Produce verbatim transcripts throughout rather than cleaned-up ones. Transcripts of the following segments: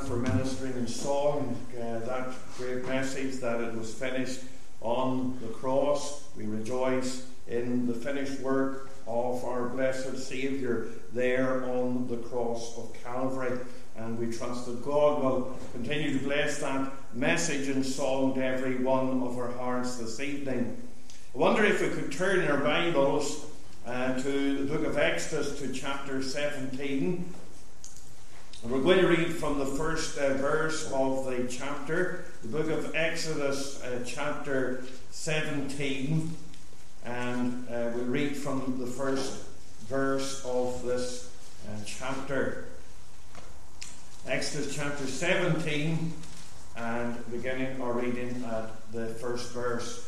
for ministering in song uh, that great message that it was finished on the cross. We rejoice in the finished work of our blessed Saviour there on the cross of Calvary, and we trust that God will continue to bless that message in song to every one of our hearts this evening. I wonder if we could turn in our Bibles uh, to the book of Exodus, to chapter seventeen. And we're going to read from the first uh, verse of the chapter, the book of Exodus, uh, chapter seventeen. And uh, we'll read from the first verse of this uh, chapter. Exodus chapter seventeen, and beginning our reading at the first verse.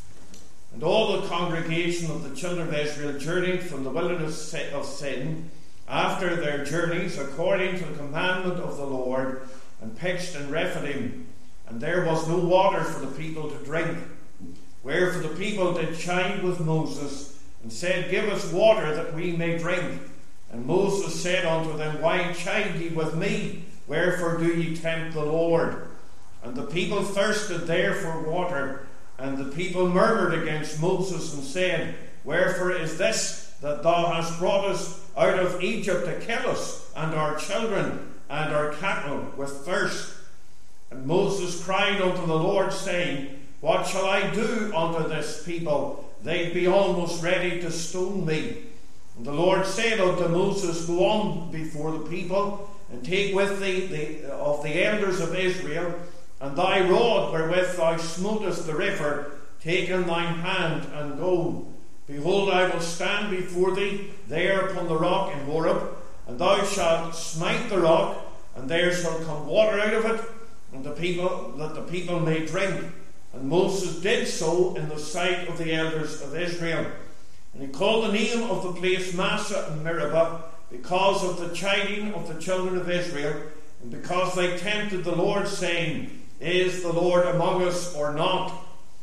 And all the congregation of the children of Israel journeyed from the wilderness of Sin after their journeys according to the commandment of the Lord, and pitched in Rephidim. And there was no water for the people to drink. Wherefore the people did chide with Moses, and said, Give us water that we may drink. And Moses said unto them, Why chide ye with me? Wherefore do ye tempt the Lord? And the people thirsted there for water. And the people murmured against Moses, and said, Wherefore is this that thou hast brought us out of Egypt to kill us, and our children, and our cattle with thirst? And Moses cried unto the Lord, saying, What shall I do unto this people? They be almost ready to stone me. And the Lord said unto Moses, Go on before the people, and take with thee the, of the elders of Israel, and thy rod wherewith thou smotest the river, take in thine hand, and go. Behold, I will stand before thee there upon the rock in Horeb, and thou shalt smite the rock, and there shall come water out of it, and the people that the people may drink. And Moses did so in the sight of the elders of Israel. And he called the name of the place Massah and Meribah, because of the chiding of the children of Israel, and because they tempted the Lord, saying, Is the Lord among us or not?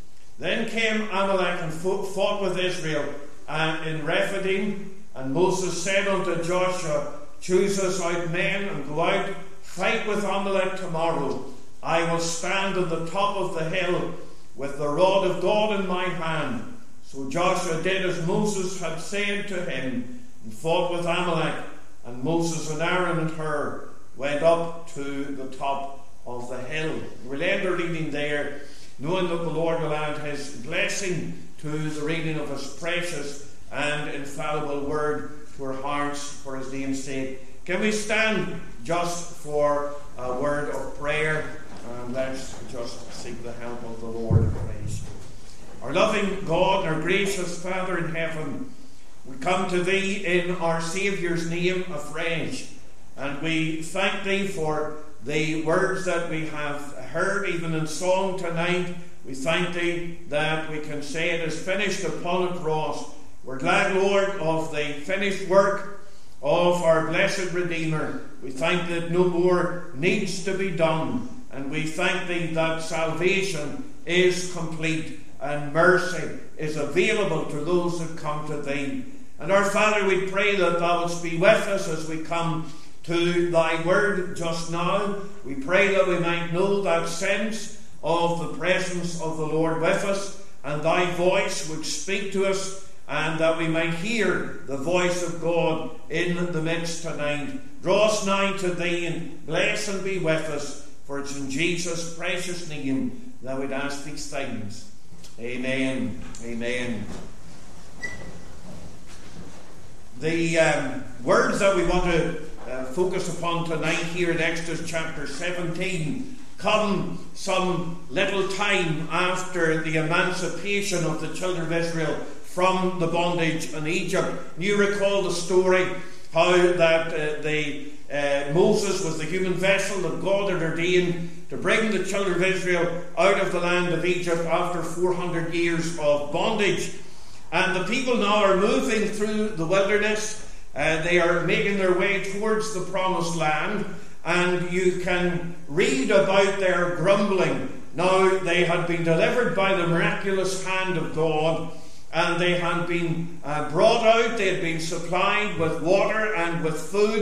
Then came Amalek and fought with Israel and in Rephidim. And Moses said unto Joshua, Choose us out men, and go out, fight with Amalek tomorrow. I will stand on the top of the hill with the rod of God in my hand. So Joshua did as Moses had said to him, and fought with Amalek. And Moses and Aaron and Hur went up to the top of the hill. We'll end our reading there, knowing that the Lord will add his blessing to the reading of his precious and infallible word to our hearts for his name's sake. Can we stand just for a word of prayer? And let's just seek the help of the Lord in praise. Our loving God, our gracious Father in heaven, we come to thee in our Saviour's name afresh, and we thank thee for the words that we have heard even in song tonight. We thank thee that we can say it is finished upon a cross. We're glad, Lord, of the finished work of our blessed Redeemer. We thank that no more needs to be done. And we thank thee that salvation is complete and mercy is available to those that come to thee. And our Father, we pray that thou wouldst be with us as we come to thy word just now. We pray that we might know that sense of the presence of the Lord with us, and thy voice would speak to us, and that we might hear the voice of God in the midst tonight. Draw us nigh to thee, and bless and be with us. For it's in Jesus' precious name that we'd ask these things. Amen. Amen. The um, words that we want to uh, focus upon tonight here in Exodus chapter seventeen come some little time after the emancipation of the children of Israel from the bondage in Egypt. You recall the story how that uh, the Uh, Moses was the human vessel that God had ordained to bring the children of Israel out of the land of Egypt after four hundred years of bondage. And the people now are moving through the wilderness. Uh, they are making their way towards the promised land. And you can read about their grumbling. Now, they had been delivered by the miraculous hand of God, and they had been uh, brought out. They had been supplied with water and with food.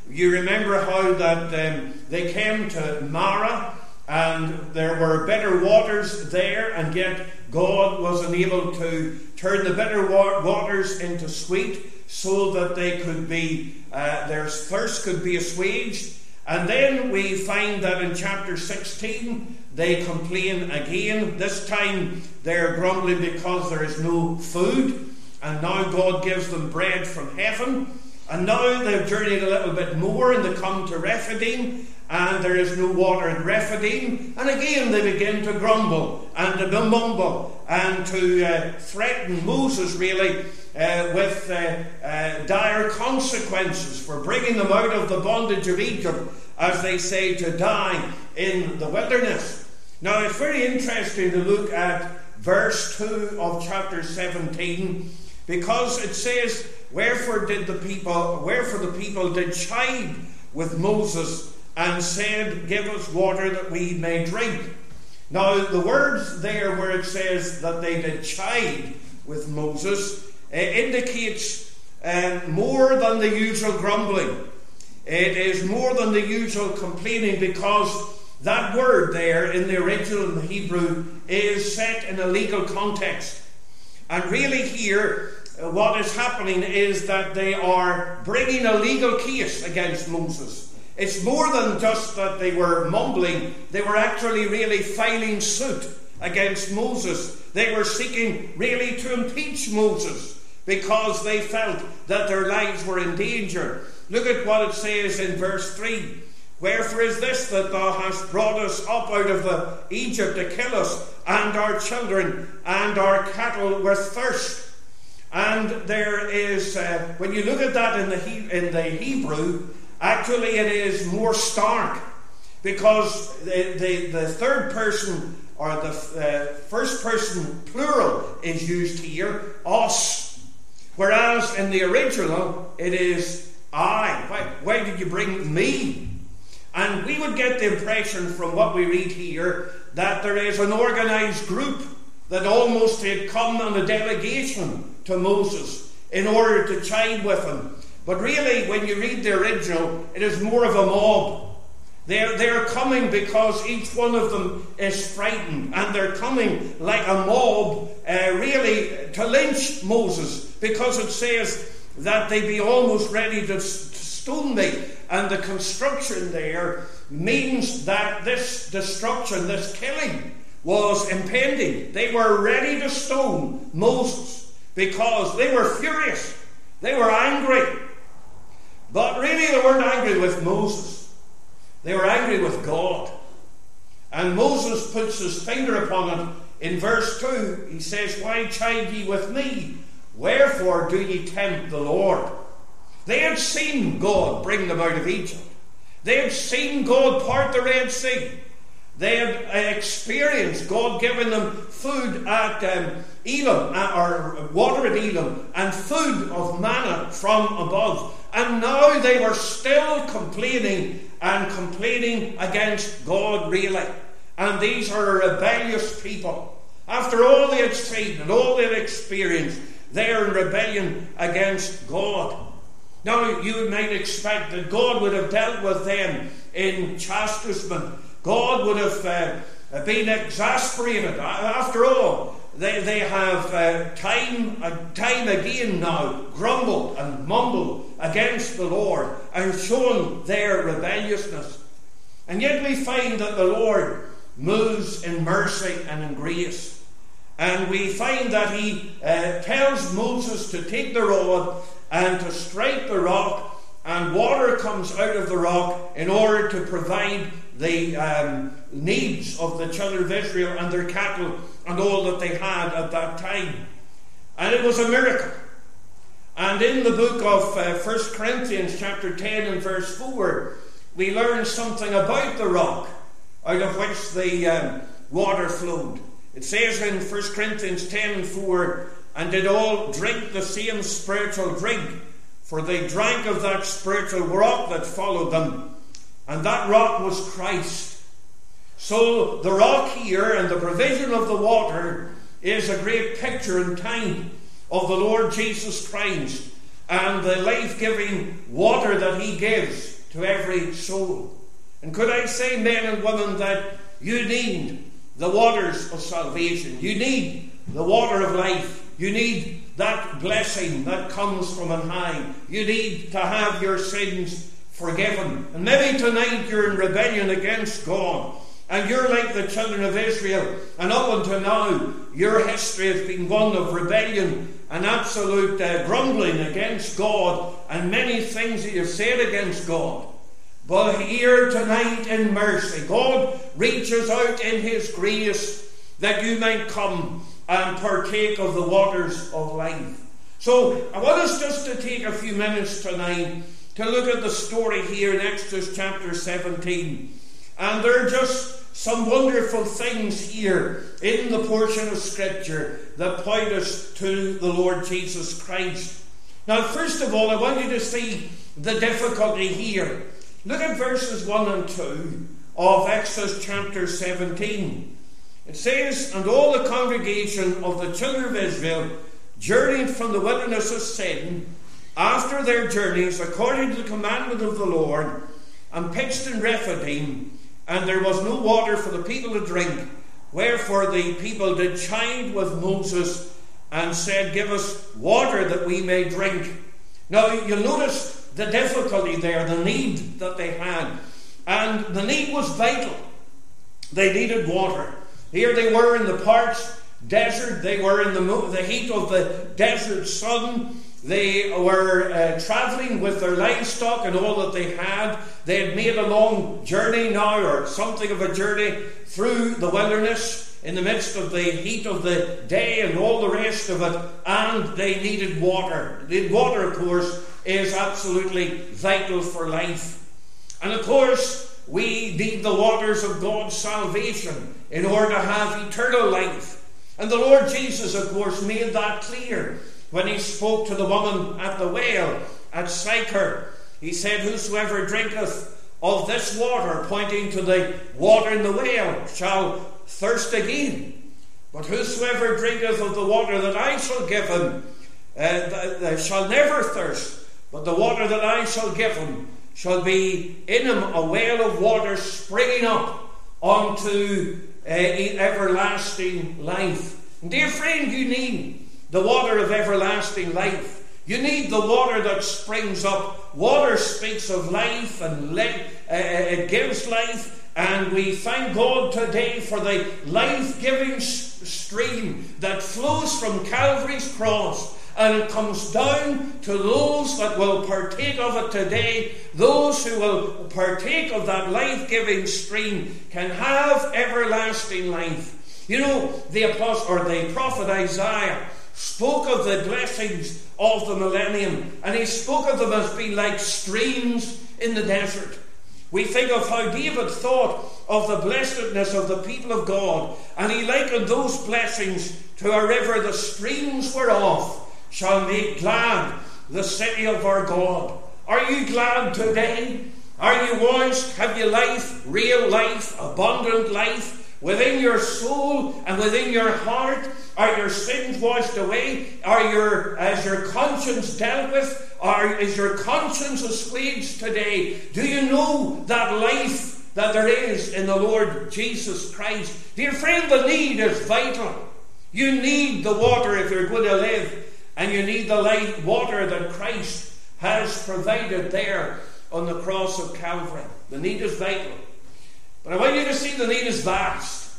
You remember how that um, they came to Mara, and there were bitter waters there, and yet God was unable to turn the bitter wa- waters into sweet, so that they could be uh, their thirst could be assuaged. And then we find that in chapter sixteen they complain again. This time they're grumbling because there is no food, and now God gives them bread from heaven. And now they've journeyed a little bit more, and they come to Rephidim, and there is no water in Rephidim. And again they begin to grumble and to mumble and to uh, threaten Moses, really, uh, with uh, uh, dire consequences for bringing them out of the bondage of Egypt, as they say, to die in the wilderness. Now it's very interesting to look at verse two of chapter seventeen, because it says, Wherefore did the people, wherefore the people did chide with Moses, and said, Give us water that we may drink. Now the words there where it says that they did chide with Moses uh, indicates uh, more than the usual grumbling. It is more than the usual complaining, because that word there in the original in the Hebrew is set in a legal context. And really here, what is happening is that they are bringing a legal case against Moses. It's more than just that they were mumbling. They were actually really filing suit against Moses. They were seeking really to impeach Moses, because they felt that their lives were in danger. Look at what it says in verse three. Wherefore is this, that thou hast brought us up out of the Egypt to kill us, and our children, and our cattle with thirst? And there is, uh, when you look at that in the he- in the Hebrew, actually it is more stark, because the, the, the third person, or the uh, first person plural is used here, us, whereas in the original it is I. Why, why did you bring me? And we would get the impression from what we read here that there is an organised group that almost had come on a delegation to Moses in order to chide with him. But really, when you read the original, it is more of a mob. They're, they're coming because each one of them is frightened, and they're coming like a mob, uh, really, to lynch Moses, because it says that they be almost ready to, to stone thee. And the construction there means that this destruction, this killing, was impending. They were ready to stone Moses because they were furious. They were angry. But really they weren't angry with Moses. They were angry with God. And Moses puts his finger upon it in verse two. He says, Why chide ye with me? Wherefore do ye tempt the Lord? They had seen God bring them out of Egypt. They had seen God part the Red Sea. They had experienced God giving them food at um, Elim, uh, or water at Elim, and food of manna from above. And now they were still complaining and complaining against God, really. And these are a rebellious people. After all they had seen and all they had experienced, they are in rebellion against God. Now, you might expect that God would have dealt with them in chastisement. God would have uh, been exasperated. After all, they, they have uh, time and time again now grumbled and mumbled against the Lord and shown their rebelliousness. And yet we find that the Lord moves in mercy and in grace. And we find that he uh, tells Moses to take the rod and to strike the rock, and water comes out of the rock in order to provide the um, needs of the children of Israel and their cattle and all that they had at that time. And it was a miracle. And in the book of uh, First Corinthians chapter ten and verse four, we learn something about the rock out of which the um, water flowed. It says in First Corinthians ten and four, And did all drink the same spiritual drink, for they drank of that spiritual rock that followed them, and that rock was Christ. So the rock here and the provision of the water is a great picture in time of the Lord Jesus Christ and the life-giving water that he gives. to every soul. And could I say, men and women, that you need the waters of salvation. You need the water of life. You need that blessing that comes from on high. You need to have your sins forgiven. And maybe tonight you're in rebellion against God, and you're like the children of Israel, and up until now your history has been one of rebellion and absolute uh, grumbling against God, and many things that you've said against God. But here tonight in mercy, God reaches out in His grace that you might come and partake of the waters of life. So I want us just to take a few minutes tonight to look at the story here in Exodus chapter seventeen. And there are just some wonderful things here in the portion of Scripture that point us to the Lord Jesus Christ. Now, first of all, I want you to see the difficulty here. Look at verses one and two of Exodus chapter seventeen. It says, "And all the congregation of the children of Israel journeyed from the wilderness of Sin after their journeys according to the commandment of the Lord, and pitched in Rephidim, and there was no water for the people to drink. Wherefore the people did chide with Moses, and said, Give us water that we may drink." Now you'll notice the difficulty there, the need that they had. And the need was vital. They needed water. Here they were in the parched desert. They were in the, the heat of the desert sun. They were uh, travelling with their livestock and all that they had. They had made a long journey now, or something of a journey, through the wilderness in the midst of the heat of the day and all the rest of it. And they needed water. The water, of course, is absolutely vital for life. And of course, we need the waters of God's salvation in order to have eternal life. And the Lord Jesus, of course, made that clear when He spoke to the woman at the well at Sychar. He said, "Whosoever drinketh of this water," pointing to the water in the well, "shall thirst again. But whosoever drinketh of the water that I shall give him uh, shall never thirst. But the water that I shall give him shall be in him a well of water springing up unto uh, everlasting life." And dear friend, you need the water of everlasting life. You need the water that springs up. Water speaks of life, and le- uh, it gives life. And we thank God today for the life-giving s- stream that flows from Calvary's cross. And it comes down to those that will partake of it today. Those who will partake of that life-giving stream can have everlasting life. You know, the apostle or the prophet Isaiah spoke of the blessings of the millennium, and he spoke of them as being like streams in the desert. We think of how David thought of the blessedness of the people of God, and he likened those blessings to a river the streams whereof shall make glad the city of our God. Are you glad today? Are you washed? Have you life, real life, abundant life within your soul and within your heart? Are your sins washed away? Are your, is your conscience dealt with? Are, is your conscience assuaged today? Do you know that life that there is in the Lord Jesus Christ? Dear friend, the need is vital. You need the water if you're going to live. And you need the light water that Christ has provided there on the cross of Calvary. The need is vital. But I want you to see the need is vast.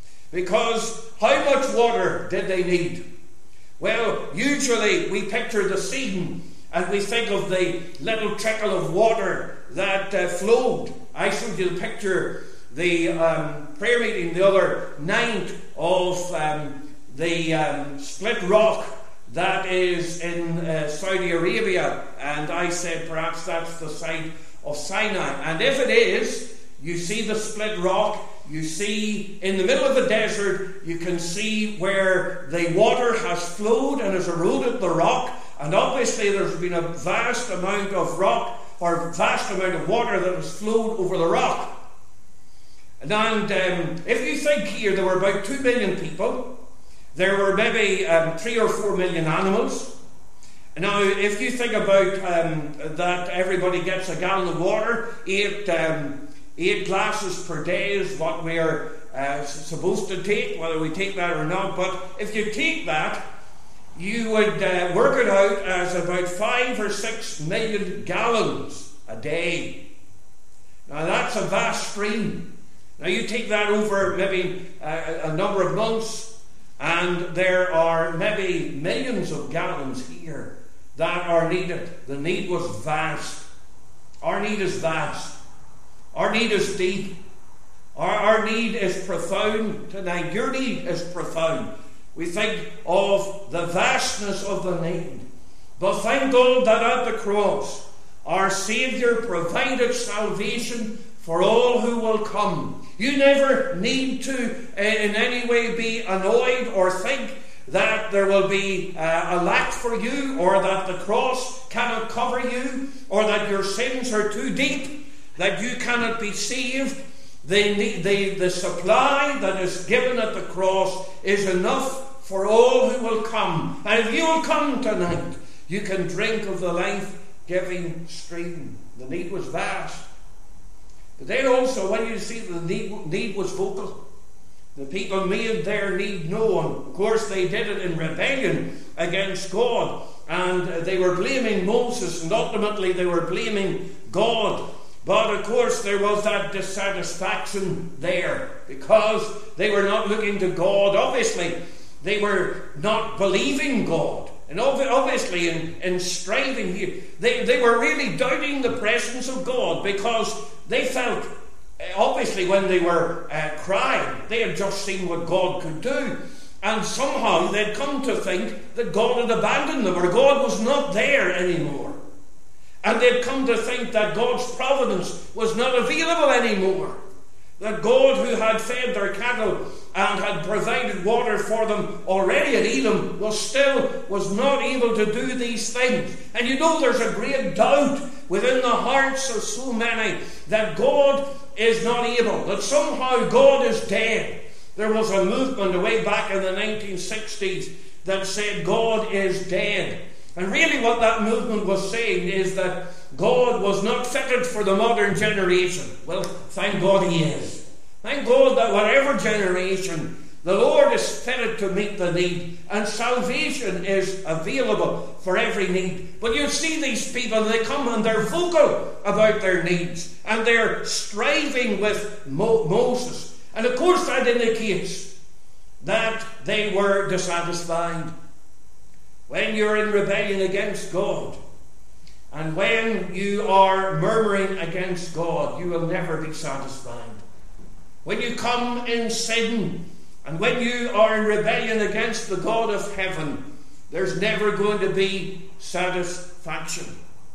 Because how much water did they need? Well, usually we picture the scene and we think of the little trickle of water that uh, flowed. I showed you the picture, the um, prayer meeting the other night of um, the um, split rock that is in uh, Saudi Arabia, and I said perhaps that's the site of Sinai. And if it is, you see the split rock, you see in the middle of the desert, you can see where the water has flowed and has eroded the rock, and obviously there's been a vast amount of rock, or vast amount of water that has flowed over the rock. And um, if you think here, there were about two million people. There were maybe um, three or four million animals, Now, if you think about um, that everybody gets a gallon of water, eight, um, eight glasses per day is what we are uh, supposed to take, whether we take that or not. But if you take that, you would uh, work it out as about five or six million gallons a day. Now, that's a vast stream. Now, you take that over maybe uh, a number of months, and there are maybe millions of gallons here that are needed. The need was vast. Our need is vast. Our need is deep. Our, our need is profound tonight. Your need is profound. We think of the vastness of the need. But thank God that at the cross, our Saviour provided salvation for all who will come. You never need to in any way be annoyed or think that there will be uh, a lack for you, or that the cross cannot cover you, or that your sins are too deep, that you cannot be saved. The, the, the supply that is given at the cross is enough for all who will come. And if you will come tonight, you can drink of the life-giving stream. The need was vast. But then also, when you see the need, need was vocal, the people made their need known. Of course, they did it in rebellion against God, and they were blaming Moses, and ultimately they were blaming God. But of course, there was that dissatisfaction there, because they were not looking to God. Obviously, they were not believing God. And obviously, in, in striving here, they, they were really doubting the presence of God, because they felt, obviously, when they were uh, crying, they had just seen what God could do. And somehow they'd come to think that God had abandoned them, or God was not there anymore. And they'd come to think that God's providence was not available anymore. That God, who had fed their cattle and had provided water for them already at Elim, was still was not able to do these things. And you know, there's a great doubt within the hearts of so many that God is not able, that somehow God is dead. There was a movement way back in the nineteen sixties that said God is dead. And really what that movement was saying is that God was not fitted for the modern generation. Well, thank God He is. Thank God that whatever generation, the Lord is fitted to meet the need, and salvation is available for every need. But you see these people, they come and they're vocal about their needs, and they're striving with Mo- Moses. And of course that indicates that they were dissatisfied. When you're in rebellion against God, and when you are murmuring against God, you will never be satisfied. When you come in sin, and when you are in rebellion against the God of heaven, there's never going to be satisfaction.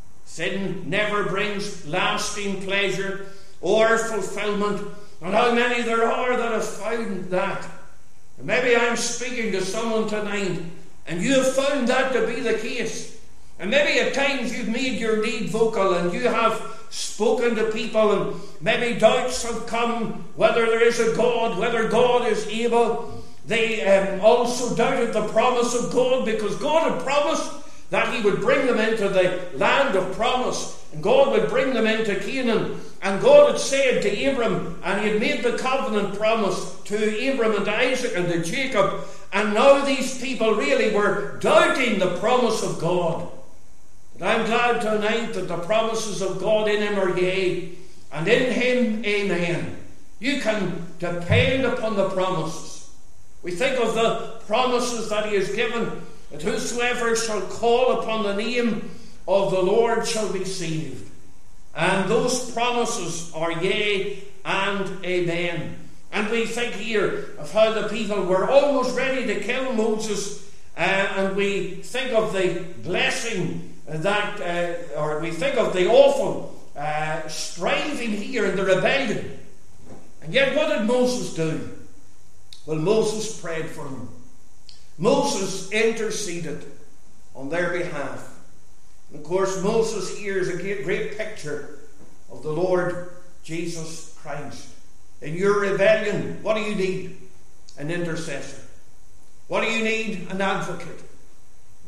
Sin never brings lasting pleasure or fulfillment. And how many there are that have found that. And maybe I'm speaking to someone tonight, and you have found that to be the case. And maybe at times you've made your need vocal, and you have spoken to people, and maybe doubts have come whether there is a God, whether God is able. They um, also doubted the promise of God, because God had promised that He would bring them into the land of promise, and God would bring them into Canaan. And God had said to Abram, and He had made the covenant promise to Abram and to Isaac and to Jacob. And now these people really were doubting the promise of God. But I'm glad tonight that the promises of God in Him are yea, and in Him amen. You can depend upon the promises. We think of the promises that He has given, that whosoever shall call upon the name of the Lord shall be saved. And those promises are yea and amen. And we think here of how the people were almost ready to kill Moses, uh, and we think of the blessing that, uh, or we think of the awful uh, striving here in the rebellion. And yet what did Moses do? Well, Moses prayed for them. Moses interceded on their behalf. And of course, Moses here is a great, great picture of the Lord Jesus Christ. In your rebellion, what do you need? An intercessor. What do you need? An advocate.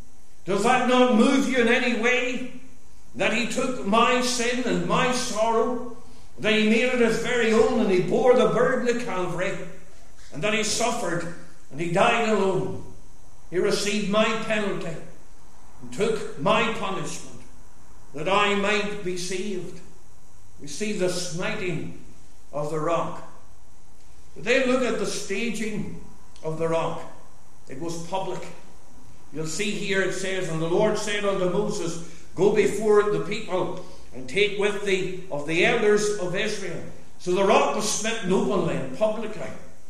Does that not move you in any way? That he took my sin and my sorrow, that he made it his very own, and he bore the burden of Calvary, and that he suffered and he died alone. He received my penalty and took my punishment, that I might be saved. We see the smiting of the rock. But then look at the staging of the rock. It was public. You'll see here it says, and the Lord said unto Moses, go before the people and take with thee of the elders of Israel. So the rock was smitten openly and publicly.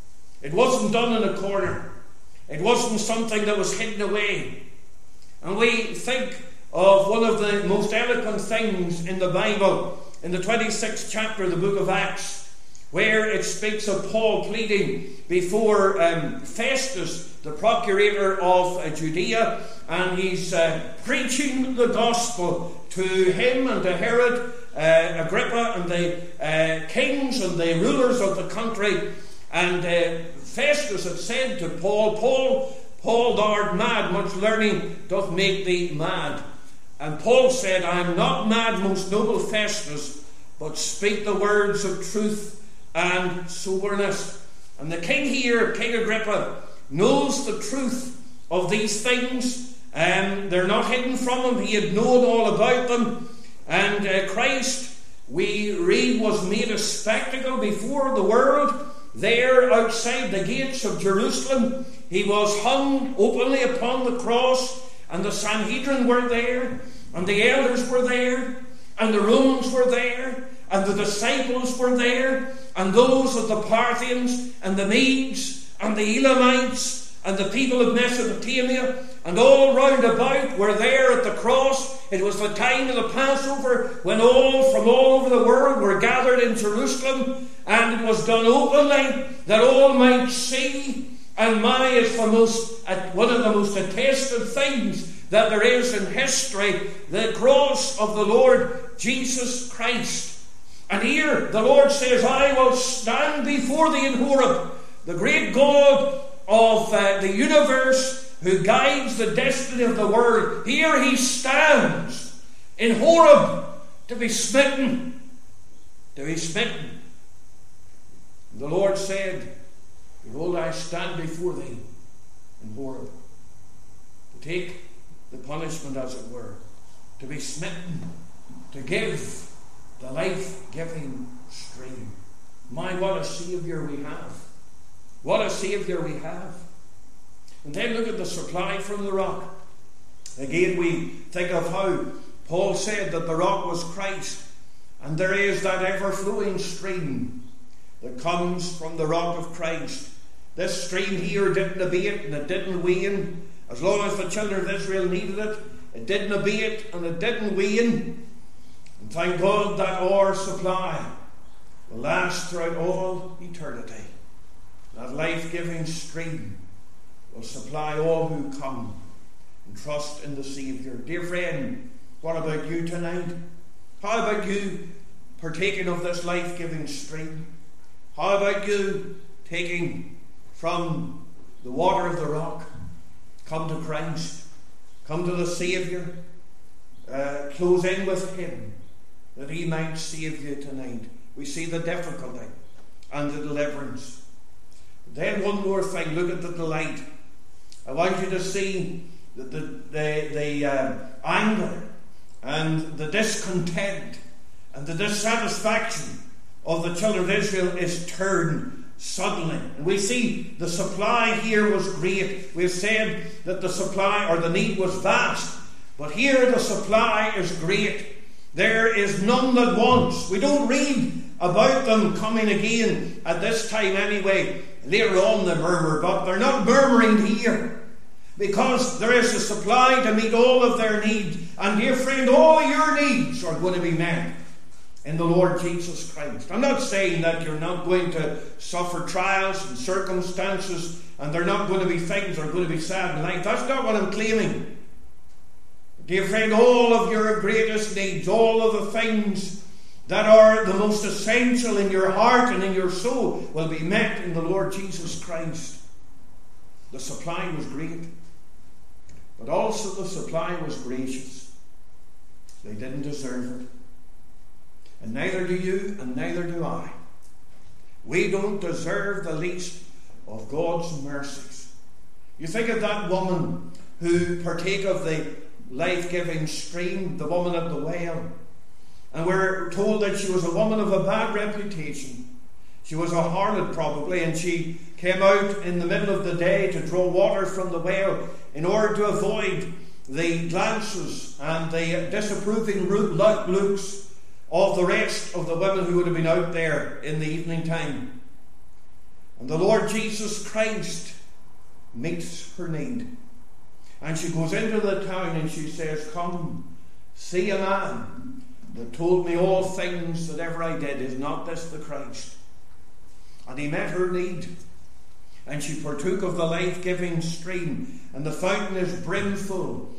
It wasn't done in a corner. It wasn't something that was hidden away. And we think of one of the most eloquent things in the Bible, in the twenty-sixth chapter of the book of Acts, where it speaks of Paul pleading before um, Festus, the procurator of uh, Judea, and he's uh, preaching the gospel to him and to Herod, uh, Agrippa, and the uh, kings and the rulers of the country. And uh, Festus had said to Paul, Paul, Paul, thou art mad, much learning doth make thee mad. And Paul said, I am not mad, most noble Festus, but speak the words of truth and soberness. And the king here, King Agrippa, knows the truth of these things, and they're not hidden from him. He had known all about them. And uh, Christ, we read, was made a spectacle before the world. There outside the gates of Jerusalem, he was hung openly upon the cross, and the Sanhedrin were there, and the elders were there, and the Romans were there, and the disciples were there, and those of the Parthians and the Medes and the Elamites and the people of Mesopotamia, and all round about were there at the cross. It was the time of the Passover, when all from all over the world were gathered in Jerusalem, and it was done openly that all might see. And my is the most, one of the most attested things that there is in history, the cross of the Lord Jesus Christ. And here the Lord says, I will stand before thee in Horeb, the great God of uh, the universe, who guides the destiny of the world. Here he stands in Horeb to be smitten, to be smitten. And the Lord said, behold, I stand before thee in Horeb, to take the punishment, as it were, to be smitten, to give the life-giving stream. My, what a Saviour we have. What a Saviour we have. And then look at the supply from the rock. Again, we think of how Paul said that the rock was Christ, and there is that ever-flowing stream that comes from the rock of Christ. This stream here didn't abate and it didn't wane. As long as the children of Israel needed it, it didn't abate and it didn't wane. And thank God that our supply will last throughout all eternity. That life-giving stream will supply all who come and trust in the Saviour. Dear friend, what about you tonight? How about you partaking of this life-giving stream? How about you taking from the water of the rock? Come to Christ. Come to the Saviour. Uh, close in with Him, that He might save you tonight. We see the difficulty and the deliverance. Then one more thing. Look at the delight. I want you to see that the, the, the uh, anger and the discontent and the dissatisfaction of the children of Israel is turned suddenly. And we see the supply here was great. We've said that the supply or the need was vast, but here the supply is great. There is none that wants. We don't read about them coming again at this time anyway. Later on they murmur, but they're not murmuring here, because there is a supply to meet all of their needs. And dear friend, all your needs are going to be met in the Lord Jesus Christ. I'm not saying that you're not going to suffer trials and circumstances, and they're not going to be things that are going to be sad in life. That's not what I'm claiming. Dear friend, all of your greatest needs, all of the things that are the most essential in your heart and in your soul, will be met in the Lord Jesus Christ. The supply was great. but also the supply was gracious. They didn't deserve it. And neither do you, and neither do I. We don't deserve the least of God's mercies. You think of that woman who partake of the life-giving stream, the woman at the well. And we're told that she was a woman of a bad reputation. She was a harlot probably, and she came out in the middle of the day to draw water from the well in order to avoid the glances and the disapproving looks of the rest of the women who would have been out there in the evening time. And the Lord Jesus Christ meets her need. And she goes into the town and she says, "Come, see a man that told me all things that ever I did. Is not this the Christ?" And he met her need. And she partook of the life-giving stream. And the fountain is brimful,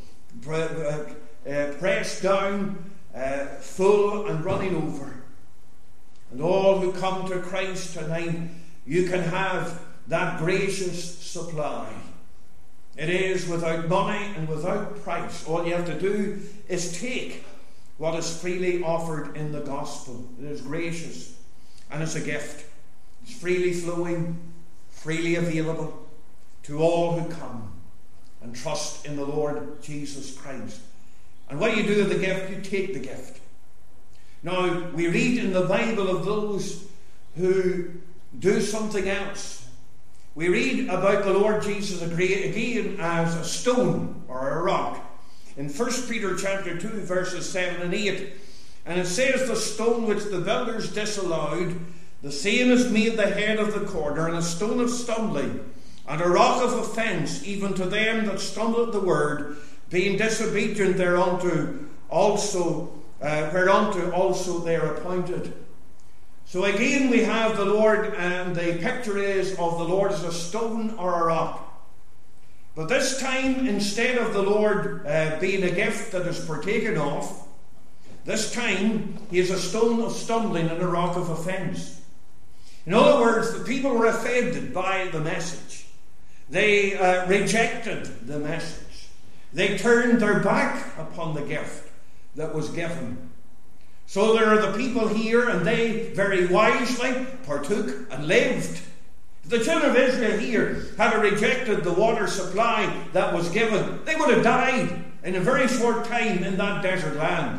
pressed down, uh, full and running over. And all who come to Christ tonight, you can have that gracious supply. It is without money and without price. All you have to do is take what is freely offered in the gospel. It is gracious and it's a gift. It's freely flowing, freely available to all who come and trust in the Lord Jesus Christ. And what you do with the gift, you take the gift. Now, we read in the Bible of those who do something else. We read about the Lord Jesus again as a stone or a rock. In First Peter chapter two, verses seven and eight. And it says, "The stone which the builders disallowed, the same is made the head of the corner, and a stone of stumbling, and a rock of offence, even to them that stumble at the word, being disobedient thereunto, also, uh, whereunto also they are appointed." So again we have the Lord, and the picture is of the Lord as a stone or a rock. But this time, instead of the Lord uh, being a gift that is partaken of, this time he is a stone of stumbling and a rock of offence. In other words, the people were offended by the message. They uh, rejected the message. They turned their back upon the gift that was given. So there are the people here, and they very wisely partook and lived. If the children of Israel here had rejected the water supply that was given, they would have died in a very short time in that desert land.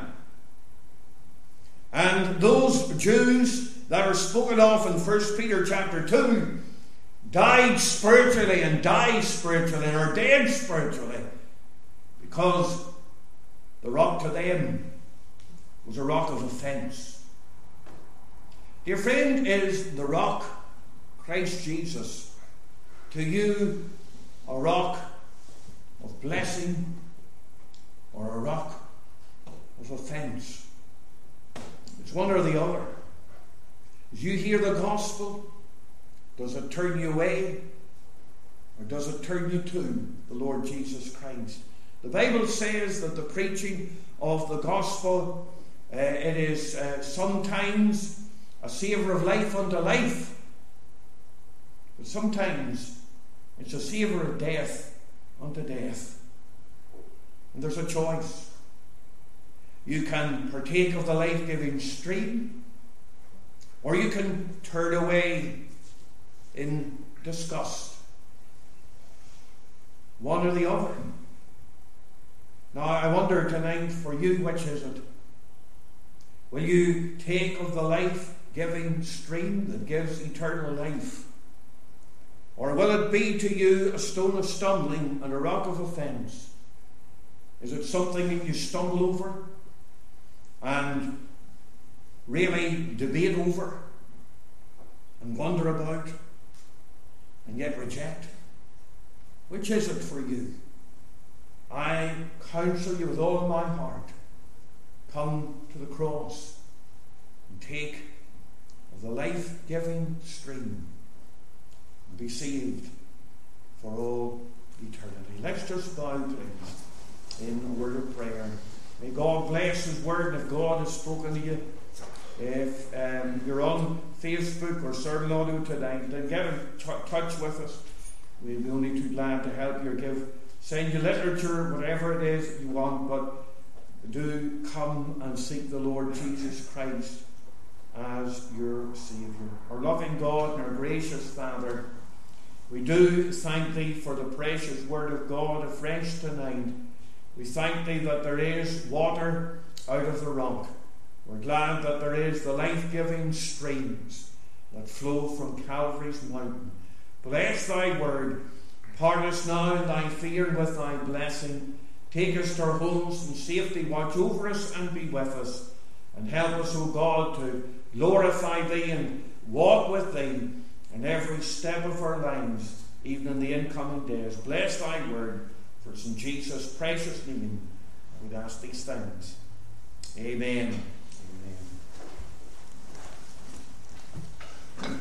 And those Jews that are spoken of in First Peter chapter two died spiritually and die spiritually and are dead spiritually because the rock to them was a rock of offence. Dear friend, is the rock Christ Jesus to you a rock of blessing or a rock of offence? It's one or the other. As you hear the gospel, does it turn you away or does it turn you to the Lord Jesus Christ? The Bible says that the preaching of the gospel Uh, it is uh, sometimes a savour of life unto life, but sometimes it's a savour of death unto death. And there's a choice. You can partake of the life-giving stream, or you can turn away in disgust. One or the other. Now, I wonder tonight for you, which is it? Will you take of the life-giving stream that gives eternal life? Or will it be to you a stone of stumbling and a rock of offence? Is it something that you stumble over and really debate over and wonder about and yet reject? Which is it for you? I counsel you with all my heart, come to the cross and take of the life-giving stream and be saved for all eternity. Let's just bow, please, in a word of prayer. May God bless His word. If God has spoken to you, if um, you're on Facebook or Sermon Audio tonight, then get in t- touch with us. We'll be only too glad to help you or give send you literature, whatever it is you want, but do come and seek the Lord Jesus Christ as your Saviour. Our loving God and our gracious Father, we do thank Thee for the precious Word of God afresh tonight. We thank Thee that there is water out of the rock. We're glad that there is the life-giving streams that flow from Calvary's mountain. Bless Thy Word. Part us now in Thy fear and with Thy blessing. Take us to our homes in safety. Watch over us and be with us. And help us, O God, to glorify Thee and walk with Thee in every step of our lives, even in the incoming days. Bless Thy Word, for it's in Jesus' precious name we'd ask these things. Amen. Amen.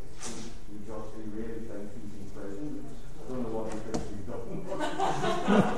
Ha